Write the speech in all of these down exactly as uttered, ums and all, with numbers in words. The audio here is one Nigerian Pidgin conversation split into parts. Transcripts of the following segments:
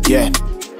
Yeah.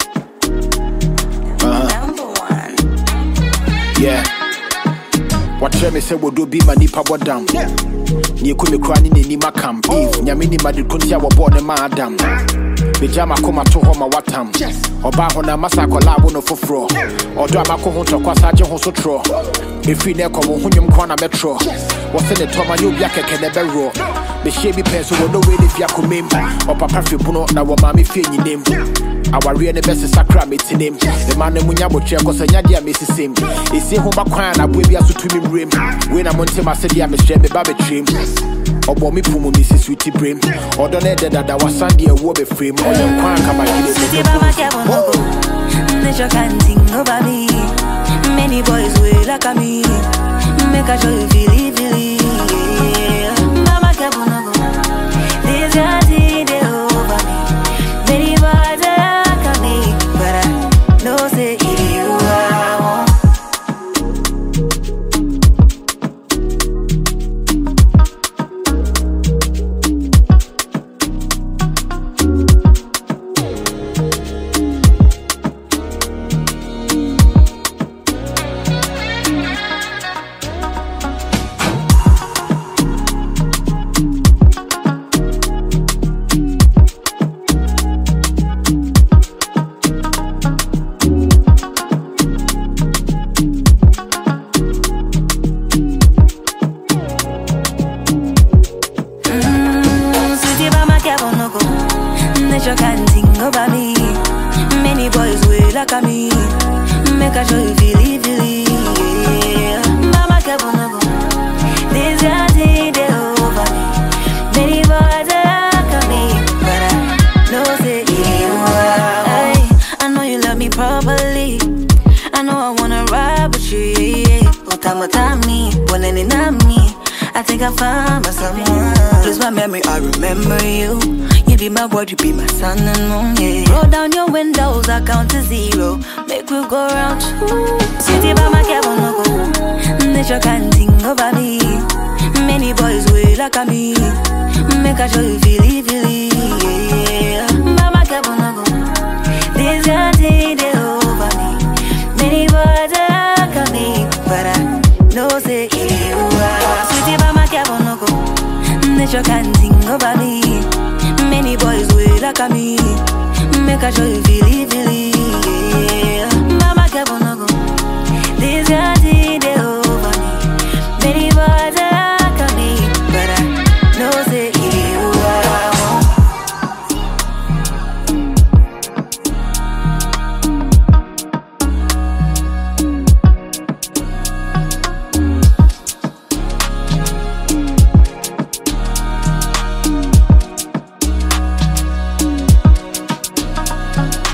Uh-huh. Number one. Yeah. What tell me say would do be my nipa what down. Ni ku me krani ni nima kam. Eve nyame ni ma de kuntia wo born ma adam. Be jama koma to ho ma watam. Oba ho na masa kola wo no foforo. Odo amako ho to kwasa je ho so tro. Efi ne ko wo hunyum kwa na metro. Wo se ne to ma nyu bia keke ne bero. Be she bi penso wo no we ne fia komem. O papa fi buno na wo ma me fie nyinem. Aware ne best sakra metinem. The man ne munya bo tria ko sanya dia mesisem. Esi ho ba kwan na bo bia so tumi mrem. We na monte ma se dia me hye me ba be trim. Obo mi pumu mi si sweetie brain. Odo ne de dada wasandi e wo be frame. Odo kwan kama gide City mama kevo no go. Nature can sing over me. Many boys will like me. Make a show you feel it, feel it. Mama kevo no go. This your thing they over me. Many boys like me, but I know say it you are. Nature can sing over me. Many boys will like me. Make a show you feel it, feel it. Mama kevo no go. This your thing they over me. Many boys like me, but I know say you are. I know you love me properly. I know I wanna ride with you. Otama tami, one any me. I think I found my someone. Lose my memory, I remember you. You be my word, you be my sun and moon, yeah. Roll down your windows, I count to zero. Make we go round two. City by my cab on no go. Nature can sing over me. Many boys will like me. Make a show you feel it, feel it, yeah. Mama cab on no go. This your thing they over me. Many boys like me, but I know say you are. City by my cab on no go. Nature can sing over me. Many boys will like me. Make a show you feel it, feel it.